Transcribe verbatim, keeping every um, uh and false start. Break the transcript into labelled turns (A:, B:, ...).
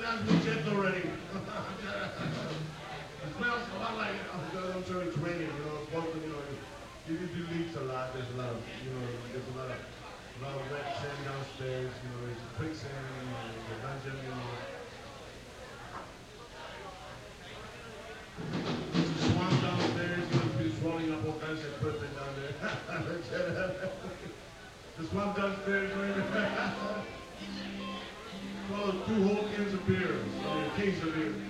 A: has been checked already. It smells a lot like, I'm sure it's raining, you know, Boston, you know, if you do leaks a lot, there's a lot of, you know, there's a lot of, a lot of wet sand downstairs, you know, there's quicksand, you know, the dungeon, you know. There's a swamp downstairs, you know, it's rolling up all kinds of equipment down there. The swamp downstairs, right? Oh, two whole cans of beer, I mean, a case of beer.